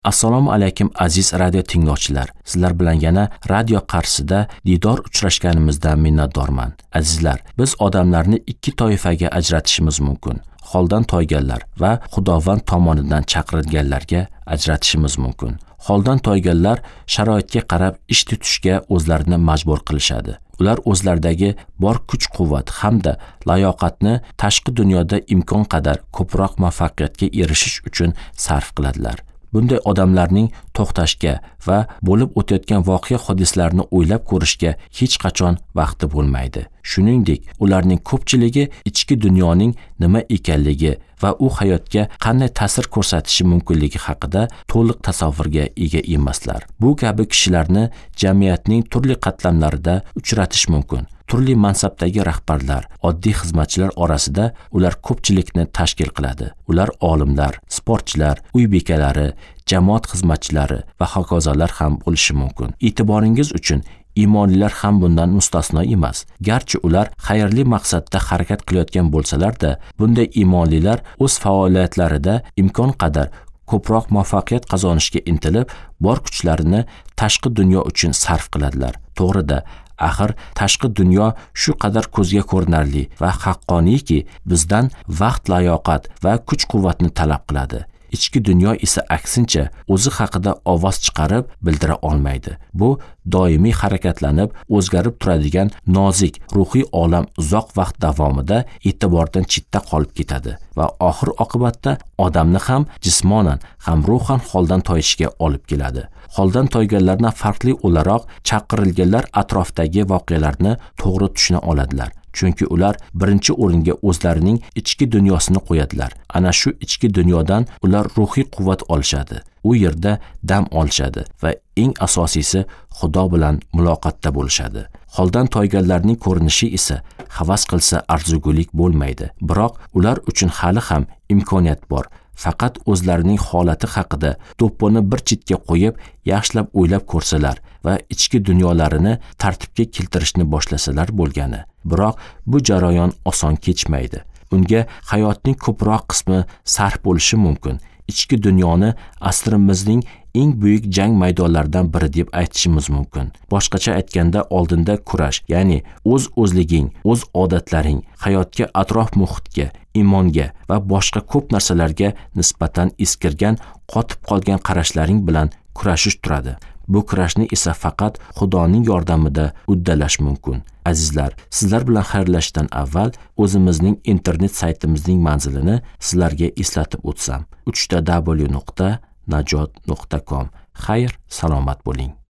Assalomu alaykum aziz radio tinglovchilar. Sizlar bilan yana radio qarshisida diydor uchrashganimizdan minnatdorman. Azizlar, biz odamlarni ikki toifaga ajratishimiz mumkin. Holdan toyganlar va Xudovand tomonidan chaqirilganlarga ajratishimiz mumkin. Holdan toyganlar sharoitga qarab ish tutishga o'zlarini majbur qilishadi. Ular o'zlaridagi bor kuch-quvvat hamda layoqatni tashqi dunyoda imkon qadar ko'proq muvaffaqiyatga erishish uchun sarf qiladilar. Bunday odamlarning to'xtashga va bo'lib o'tayotgan voqea-hodisalarni o'ylab ko'rishga hech qachon vaqti bo'lmaydi. Shuningdek, ularning ko'pchiligi ichki dunyoning nima ekanligi va u hayotga qanday ta'sir ko'rsatishi mumkinligi haqida to'liq tasavvurga ega emaslar. Bu kabi kishilarni jamiyatning turli qatlamlarida uchratish mumkin. Turli mansabdagi rahbarlar, oddiy xizmatchilar orasida ular ko'pchilikni tashkil qiladi. Ular olimlar, sportchilar, uy bekalari, jamoat xizmatchilari va hokazolar ham bo'lishi mumkin. E'tiboringiz uchun iymonlilar ham bundan mustasno emas. Garchi ular xayrli maqsadda harakat qilayotgan bo'lsalar-da, bunday iymonlilar o'z faoliyatlarida imkon qadar ko'proq muvaffaqiyat qozonishga intilib, bor kuchlarini tashqi dunyo uchun sarf qiladilar. To'g'rida, axir tashqi dunyo shu qadar ko'zga ko'rinarli va haqqoniyki, bizdan vaqt, layoqat va kuch-quvvatni talab qiladi. Ichki dunyo esa aksincha o'zi haqida ovoz chiqarib bildira olmaydi. Bu doimiy harakatlanib, o'zgarib turadigan nozik ruhiy olam uzoq vaqt davomida e'tibordan chetda qolib ketadi va oxir oqibatda odamni ham jismonan, ham ruhan holdan toyishga olib keladi. Holdan toyganlardan farqli o'laroq chaqirilganlar atrofdagi voqealarni to'g'ri tushuna oladilar. Chunki ular birinchi o'ringa o'zlarining ichki dunyosini qo'yadilar. Ana shu ichki dunyodan ular ruhiy quvvat olishadi. U yerda dam olishadi va eng asosiysi Xudo bilan muloqotda bo'lishadi. Holdan toyganlarning ko'rinishi esa havas qilsa arzugulik bo'lmaydi. Biroq ular uchun hali ham imkoniyat bor. Faqat o'zlarining holati haqida to'ppini bir chetga qo'yib, yaxshilab o'ylab ko'rsalar va ichki dunyolarini tartibga keltirishni boshlasalar bo'lgani. Biroq bu jarayon oson kechmaydi. Unga hayotning ko'proq qismi sarf bo'lishi mumkin. Ichki dunyoni asrimizning eng buyuk jang maydonlaridan biri deb aytishimiz mumkin. Boshqacha aytganda, oldinda kurash, ya'ni o'z-o'zliging, o'z odatlaring, hayotga, atrof muhitga, imonga va boshqa ko'p narsalarga nisbatan eskirgan, qotib qolgan qarashlaring bilan kurashish turadi. Bu kurashni esa faqat Xudoning yordamida uddalash mumkin. Azizlar, sizlar bilan xayrlashishdan avval o'zimizning internet saytimizning manzilini sizlarga eslatib o'tsam: www.najot.com. Xayr, salomat bo'ling.